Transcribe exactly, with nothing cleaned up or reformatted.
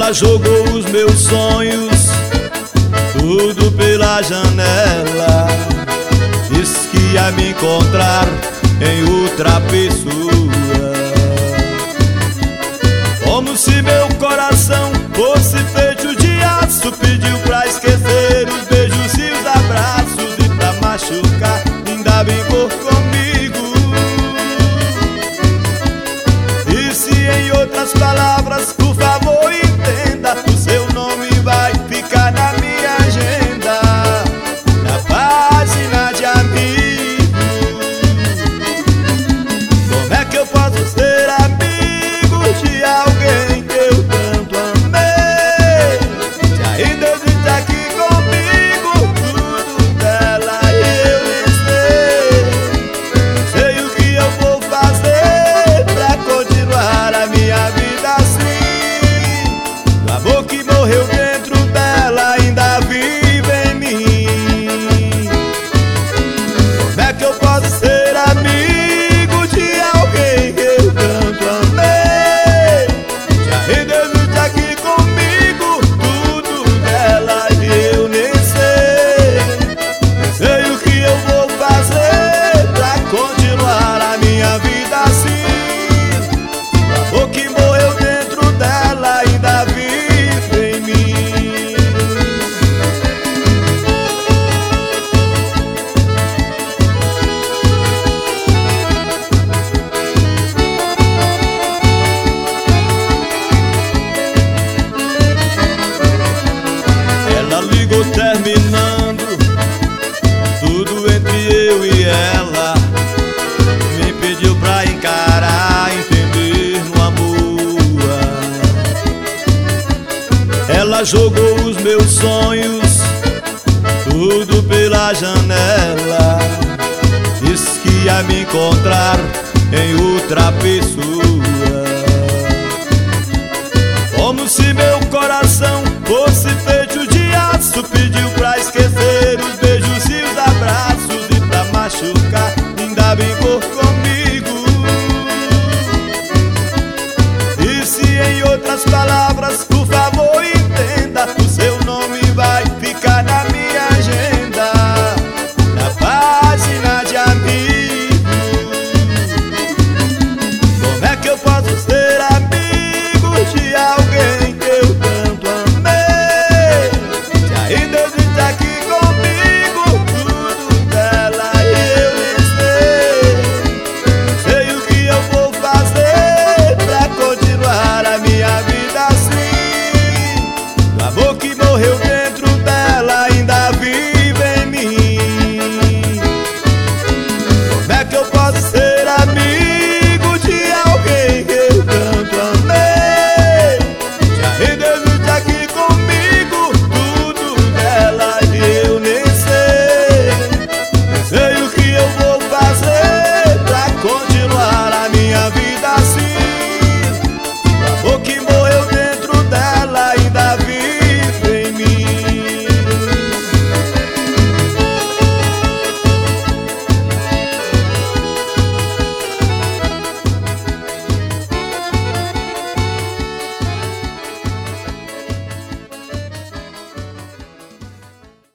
Ela jogou os meus sonhos tudo pela janela. Disse que ia me encontrar em outra pessoa, como se meu coração fosse feito de aço. Pediu pra esquecer os beijos e os abraços, e pra machucar ainda brincou comigo. E se em outras palavras, por favor entenda, o seu nome vai ficar na minha agenda, na página de amigo. Como é que eu posso ser amigo de alguém que eu tanto amei? Se ainda existe aqui comigo tudo dela e eu nem sei. Sei o que eu vou fazer pra continuar a minha vida assim. O amor que morreu dentro dela ainda vive em mim. Como é que eu posso ser amigo de alguém que eu tanto amei? Se ainda existe aqui comigo tudo dela e eu nem sei. Nem sei o que eu vou fazer pra continuar a minha vida assim. O amor que morreu dentro dela ainda vive em mim. Ela ligou terminando tudo entre eu e ela. Me pediu pra encarar, entender no amor. Ela jogou os meus sonhos tudo pela janela. Disse que ia me encontrar em outra pessoa, como se meu coração fosse feito